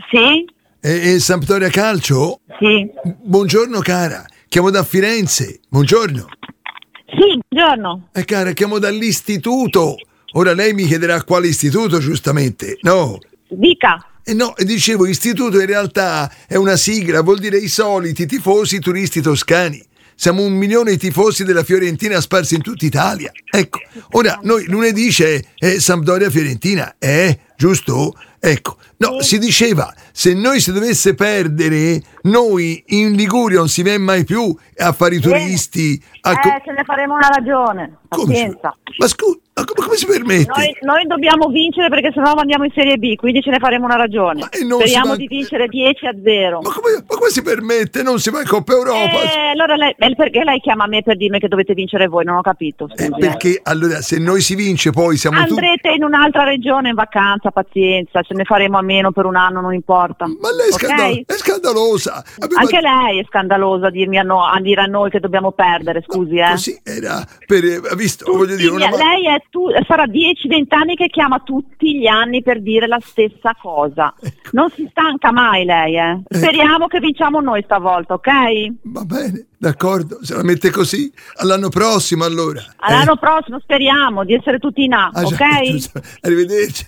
Sì? E Sampdoria Calcio? Sì. Buongiorno cara, chiamo da Firenze. Buongiorno. Sì, buongiorno. Cara, chiamo dall'istituto. Ora lei mi chiederà quale istituto, giustamente. No. Dica. No, dicevo, istituto in realtà è una sigla, vuol dire i soliti tifosi turisti toscani. Siamo 1 milione di tifosi della Fiorentina sparsi in tutta Italia. Ecco, ora noi lunedì c'è Sampdoria Fiorentina, giusto? Ecco, no, si diceva, se noi si dovesse perdere, noi in Liguria non si viene mai più a fare i turisti. Ce ne faremo una ragione. Pazienza. Ma scusa, come si permette? Noi dobbiamo vincere perché sennò andiamo in Serie B, quindi ce ne faremo una ragione. Speriamo di vincere 10-0. Ma come si permette? Non si va in Coppa Europa? Allora perché lei chiama me per dirmi che dovete vincere voi? Non ho capito. Perché allora se noi si vince poi siamo andrete in un'altra regione in vacanza, pazienza, ce ne faremo a meno per un anno, non importa. Ma lei è scandalosa. Anche lei è scandalosa a dire a noi che dobbiamo perdere, scusi. Così era voglio dire, lei sarà 10-20 anni che chiama tutti gli anni per dire la stessa cosa. Ecco. Non si stanca mai lei, Speriamo che vinciamo noi stavolta, ok? Va bene, d'accordo, se la mette così, all'anno prossimo allora. All'anno prossimo speriamo di essere tutti in A, ok? Arrivederci.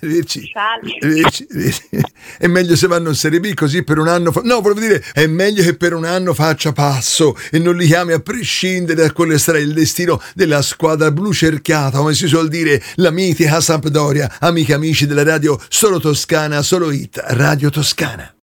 È meglio se vanno in Serie B così per un anno no, volevo dire, è meglio che per un anno faccia passo e non li chiami a prescindere da quello che sarà il destino della squadra blu cerchiata, come si suol dire, la mitica Sampdoria. Amiche e amici della radio Solo Toscana, Solo Hit, Radio Toscana.